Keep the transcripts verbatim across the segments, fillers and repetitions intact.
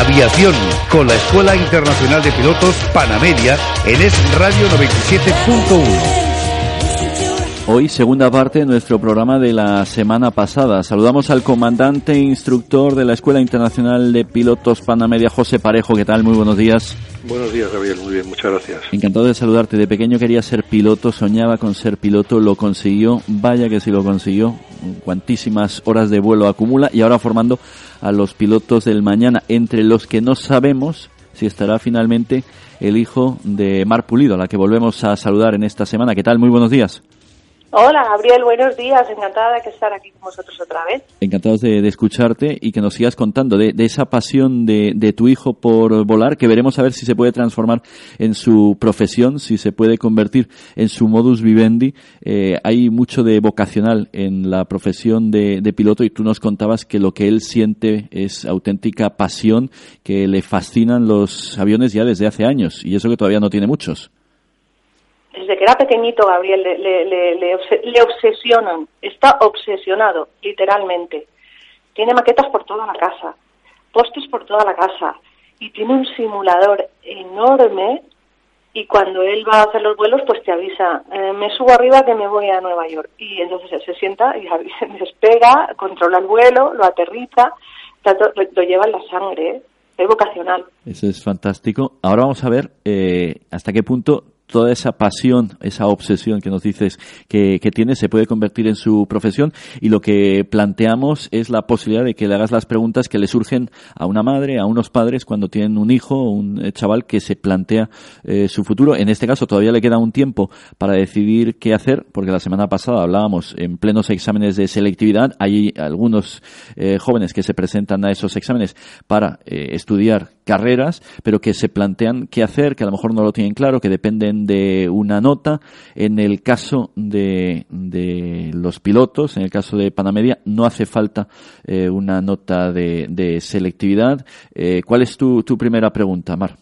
Aviación, con la Escuela Internacional de Pilotos Panamedia en Es Radio noventa y siete punto uno. Hoy, segunda parte de nuestro programa de la semana pasada. Saludamos al comandante e instructor de la Escuela Internacional de Pilotos Panamedia, José Parejo. ¿Qué tal? Muy buenos días. Buenos días, Gabriel. Muy bien, muchas gracias. Encantado de saludarte. De pequeño quería ser piloto, soñaba con ser piloto, lo consiguió. Vaya que sí lo consiguió. Cuantísimas horas de vuelo acumula y ahora formando a los pilotos del mañana, entre los que no sabemos si estará finalmente el hijo de Mar Pulido, a la que volvemos a saludar en esta semana. ¿Qué tal? Muy buenos días. Hola, Gabriel, buenos días. Encantada de estar aquí con vosotros otra vez. Encantados de, de escucharte y que nos sigas contando de, de esa pasión de, de tu hijo por volar, que veremos a ver si se puede transformar en su profesión, si se puede convertir en su modus vivendi. Eh, hay mucho de vocacional en la profesión de, de piloto y tú nos contabas que lo que él siente es auténtica pasión, que le fascinan los aviones ya desde hace años y eso que todavía no tiene muchos. Desde que era pequeñito, Gabriel, le, le, le, le, le obsesionan. Está obsesionado, literalmente. Tiene maquetas por toda la casa, pósters por toda la casa, y tiene un simulador enorme, y cuando él va a hacer los vuelos, pues te avisa, eh, me subo arriba que me voy a Nueva York. Y entonces él se sienta y despega, controla el vuelo, lo aterriza, lo, lo lleva en la sangre, ¿eh? Es vocacional. Eso es fantástico. Ahora vamos a ver eh, hasta qué punto toda esa pasión, esa obsesión que nos dices que, que tiene se puede convertir en su profesión, y lo que planteamos es la posibilidad de que le hagas las preguntas que le surgen a una madre, a unos padres cuando tienen un hijo o un chaval que se plantea eh, su futuro. En este caso todavía le queda un tiempo para decidir qué hacer, porque la semana pasada hablábamos en plenos exámenes de selectividad. Hay algunos eh, jóvenes que se presentan a esos exámenes para eh, estudiar carreras, pero que se plantean qué hacer, que a lo mejor no lo tienen claro, que dependen de una nota. En el caso de, de los pilotos, en el caso de Panamedia, no hace falta eh, una nota de, de selectividad. Eh, ¿Cuál es tu, tu primera pregunta, Mar?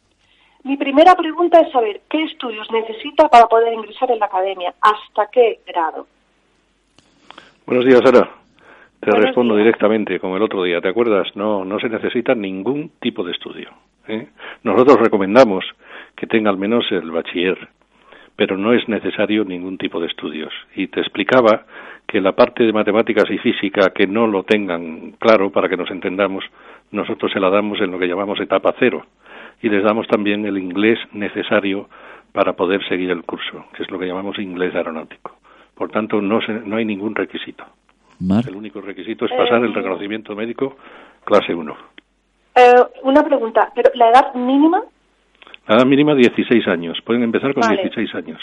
Mi primera pregunta es saber qué estudios necesita para poder ingresar en la academia, hasta qué grado. Buenos días, Sara. Te Buenos respondo días. directamente, como el otro día. ¿Te acuerdas? No, no se necesita ningún tipo de estudio, ¿eh? Nosotros recomendamos que tenga al menos el bachiller, pero no es necesario ningún tipo de estudios. Y te explicaba que la parte de matemáticas y física que no lo tengan claro, para que nos entendamos, nosotros se la damos en lo que llamamos etapa cero, y les damos también el inglés necesario para poder seguir el curso, que es lo que llamamos inglés aeronáutico. Por tanto, no, se, no hay ningún requisito. Mar. El único requisito es pasar el reconocimiento médico clase uno. Eh, una pregunta, ¿pero la edad mínima? La edad mínima dieciséis años. Pueden empezar con Vale. dieciséis años.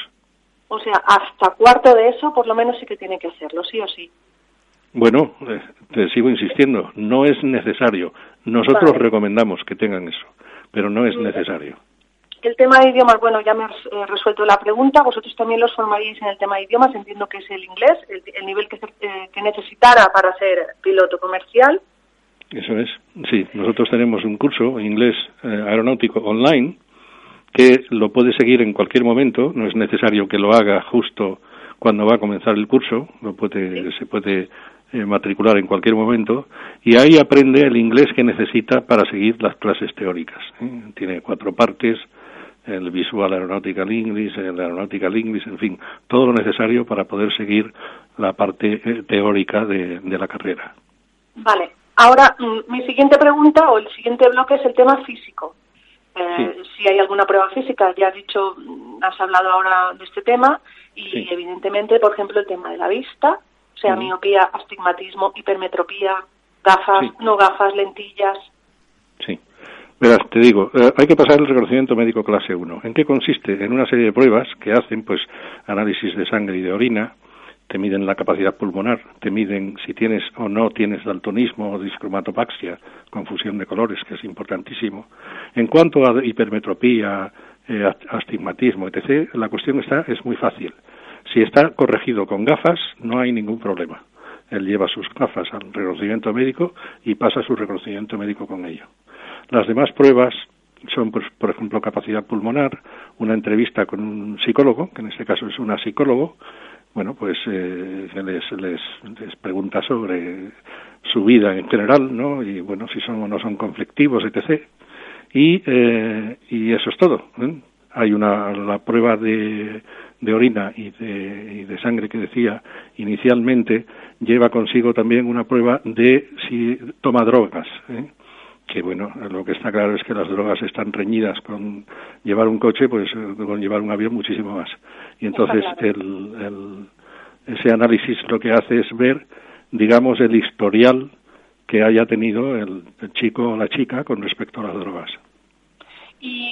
O sea, hasta cuarto de eso, por lo menos sí que tiene que hacerlo, sí o sí. Bueno, eh, te sigo insistiendo, no es necesario. Nosotros Vale. recomendamos que tengan eso, pero no es necesario. El tema de idiomas, bueno, ya me has eh, resuelto la pregunta. Vosotros también los formaríais en el tema de idiomas. Entiendo que es el inglés, el, el nivel que, eh, que necesitara para ser piloto comercial. Eso es, sí. Nosotros tenemos un curso inglés eh, aeronáutico online que lo puede seguir en cualquier momento. No es necesario que lo haga justo cuando va a comenzar el curso. Lo puede, se puede eh, matricular en cualquier momento, y ahí aprende el inglés que necesita para seguir las clases teóricas, ¿eh? Tiene cuatro partes: el Visual Aeronautical English, el Aeronautical English, en fin, todo lo necesario para poder seguir la parte eh, teórica de, de la carrera. Vale. Ahora, mm, mi siguiente pregunta o el siguiente bloque es el tema físico. Eh, Sí. Si hay alguna prueba física, ya has dicho, has hablado ahora de este tema, y Sí. evidentemente, por ejemplo, el tema de la vista, o sea, Uh-huh. miopía, astigmatismo, hipermetropía, gafas, Sí. no gafas, lentillas. Sí. Verás, te digo, eh, hay que pasar el reconocimiento médico clase uno. ¿En qué consiste? En una serie de pruebas que hacen, pues, análisis de sangre y de orina, te miden la capacidad pulmonar, te miden si tienes o no tienes daltonismo o discromatopaxia, confusión de colores, que es importantísimo. En cuanto a hipermetropía, eh, astigmatismo, etcétera, la cuestión está es muy fácil. Si está corregido con gafas, no hay ningún problema. Él lleva sus gafas al reconocimiento médico y pasa su reconocimiento médico con ello. Las demás pruebas son, pues, por ejemplo, capacidad pulmonar, una entrevista con un psicólogo, que en este caso es una psicólogo, bueno, pues eh, les, les, les pregunta sobre su vida en general, ¿no? Y bueno, si son o no son conflictivos, etcétera. Y, eh, y eso es todo, ¿eh? Hay una la prueba de, de orina y de, y de sangre que decía inicialmente lleva consigo también una prueba de si toma drogas, ¿eh? Que bueno, lo que está claro es que las drogas están reñidas con llevar un coche, pues con llevar un avión muchísimo más. Y entonces el, el, ese análisis lo que hace es ver, digamos, el historial que haya tenido el, el chico o la chica con respecto a las drogas. Y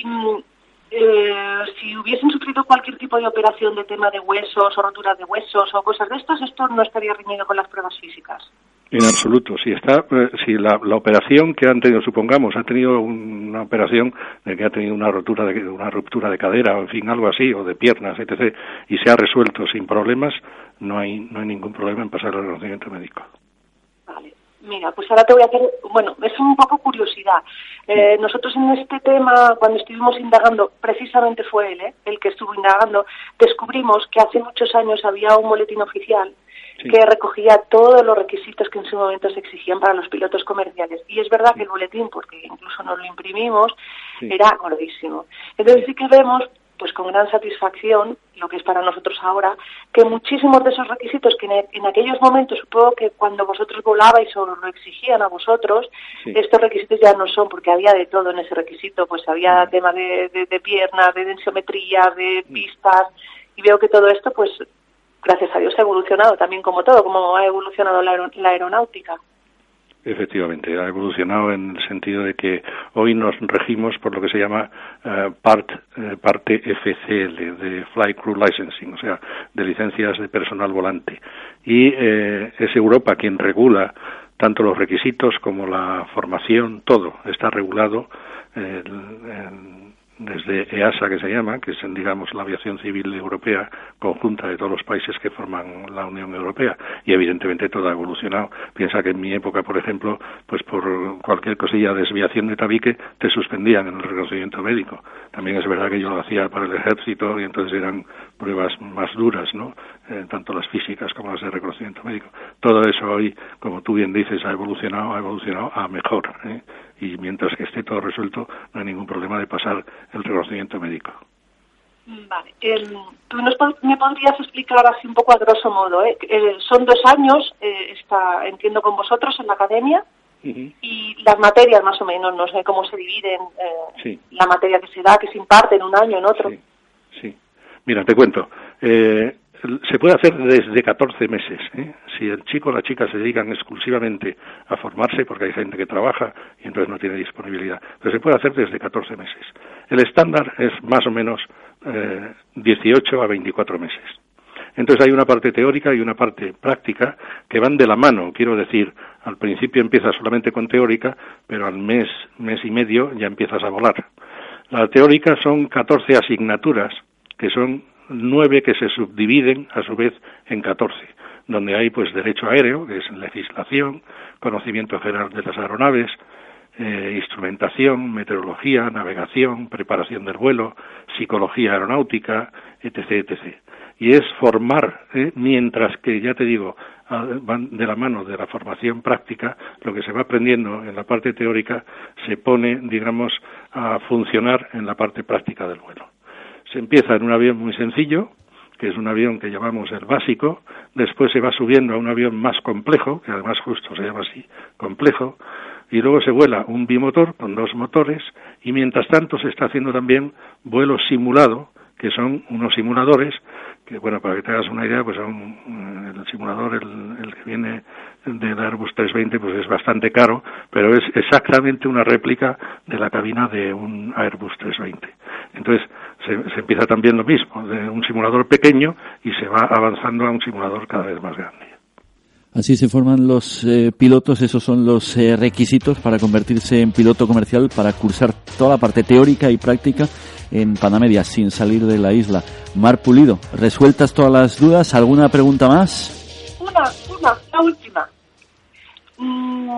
eh, si hubiesen sufrido cualquier tipo de operación de tema de huesos o roturas de huesos o cosas de estas, esto no estaría reñido con las pruebas físicas. En absoluto. Si está, si la, la operación que han tenido, supongamos, ha tenido una operación de que ha tenido una rotura de una ruptura de cadera o en fin algo así o de piernas, etcétera, y se ha resuelto sin problemas, no hay no hay ningún problema en pasar al reconocimiento médico. Vale. Mira, pues ahora te voy a hacer, bueno, es un poco curiosidad. Eh, nosotros en este tema, cuando estuvimos indagando, precisamente fue él, ¿eh? el que estuvo indagando, descubrimos que hace muchos años había un boletín oficial sí. que recogía todos los requisitos que en su momento se exigían para los pilotos comerciales. Y es verdad sí. que el boletín, porque incluso nos lo imprimimos, sí. era gordísimo. Entonces sí que vemos, pues con gran satisfacción, lo que es para nosotros ahora, que muchísimos de esos requisitos que en, en aquellos momentos, supongo que cuando vosotros volabais o lo exigían a vosotros, sí. estos requisitos ya no son, porque había de todo en ese requisito, pues había sí. temas de, de, de piernas, de densiometría, de pistas, y veo que todo esto, pues, gracias a Dios ha evolucionado también como todo, como ha evolucionado la, aer- la aeronáutica. Efectivamente, ha evolucionado en el sentido de que hoy nos regimos por lo que se llama uh, part, uh, parte F C L, de Flight Crew Licensing, o sea, de licencias de personal volante. Y eh, es Europa quien regula tanto los requisitos como la formación, todo está regulado eh, en, desde E A S A, que se llama, que es, digamos, la aviación civil europea conjunta de todos los países que forman la Unión Europea, y evidentemente todo ha evolucionado. Piensa que en mi época, por ejemplo, pues por cualquier cosilla, desviación de tabique, te suspendían en el reconocimiento médico. También es verdad que yo lo hacía para el ejército y entonces eran pruebas más duras, ¿no? Eh, tanto las físicas como las de reconocimiento médico. Todo eso hoy, como tú bien dices, ha evolucionado, ha evolucionado a mejor, ¿eh? Y mientras que esté todo resuelto, no hay ningún problema de pasar el reconocimiento médico. Vale. Eh, ¿Tú nos, me podrías explicar así un poco a grosso modo? ¿eh? Eh, son dos años, eh, está, entiendo, con vosotros en la academia, uh-huh. y las materias más o menos, no sé cómo se dividen, eh, sí. la materia que se da, que se imparte en un año, en otro. Sí, sí. Mira, te cuento. Eh, se puede hacer desde catorce meses, ¿eh? Si el chico o la chica se dedican exclusivamente a formarse, porque hay gente que trabaja y entonces no tiene disponibilidad, pero se puede hacer desde catorce meses. El estándar es más o menos eh, dieciocho a veinticuatro meses. Entonces hay una parte teórica y una parte práctica que van de la mano, quiero decir, al principio empiezas solamente con teórica, pero al mes, mes y medio ya empiezas a volar. La teórica son catorce asignaturas, que son nueve que se subdividen a su vez en catorce, donde hay pues derecho aéreo, que es legislación, conocimiento general de las aeronaves, eh, instrumentación, meteorología, navegación, preparación del vuelo, psicología aeronáutica, etcétera, etcétera. Y es formar, ¿eh? mientras que, ya te digo, van de la mano de la formación práctica, lo que se va aprendiendo en la parte teórica se pone, digamos, a funcionar en la parte práctica del vuelo. Se empieza en un avión muy sencillo, que es un avión que llamamos el básico, después se va subiendo a un avión más complejo, que además justo se llama así, complejo, y luego se vuela un bimotor con dos motores, y mientras tanto se está haciendo también vuelo simulado, que son unos simuladores, que bueno, para que te hagas una idea, pues son, el simulador, el, el que viene del Airbus trescientos veinte, pues es bastante caro, pero es exactamente una réplica de la cabina de un Airbus trescientos veinte. Entonces, se, se empieza también lo mismo, de un simulador pequeño y se va avanzando a un simulador cada vez más grande. Así se forman los eh, pilotos, esos son los eh, requisitos para convertirse en piloto comercial, para cursar toda la parte teórica y práctica en Panamedia, sin salir de la isla. Mar Pulido, ¿resueltas todas las dudas? ¿Alguna pregunta más? Una, una, la última. Mm,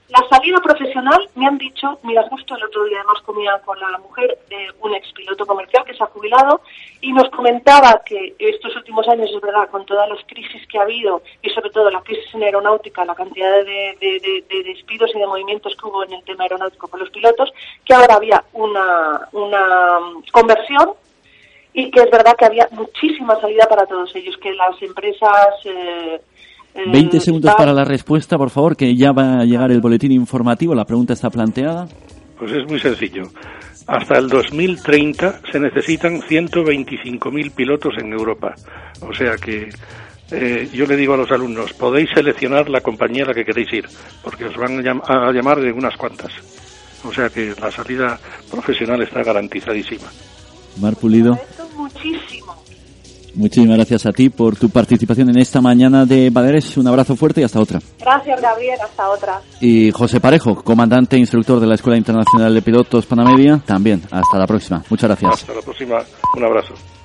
La salida profesional, me han dicho, mira, justo el otro día además comía con la mujer de un expiloto comercial que se ha jubilado y nos comentaba que estos últimos años, es verdad, con todas las crisis que ha habido y sobre todo la crisis en aeronáutica, la cantidad de, de, de, de despidos y de movimientos que hubo en el tema aeronáutico con los pilotos, que ahora había una, una conversión y que es verdad que había muchísima salida para todos ellos, que las empresas... Eh, veinte segundos para la respuesta, por favor, que ya va a llegar el boletín informativo. La pregunta está planteada. Pues es muy sencillo. Hasta el dos mil treinta se necesitan ciento veinticinco mil pilotos en Europa. O sea que eh, yo le digo a los alumnos, podéis seleccionar la compañía a la que queréis ir, porque os van a, llam- a llamar de unas cuantas. O sea que la salida profesional está garantizadísima. Mar Pulido. Esto muchísimo. Muchísimas gracias a ti por tu participación en esta mañana de Baleares. Un abrazo fuerte y hasta otra. Gracias, Gabriel. Hasta otra. Y José Parejo, comandante e instructor de la Escuela Internacional de Pilotos Panamedia, también. Hasta la próxima. Muchas gracias. Hasta la próxima. Un abrazo.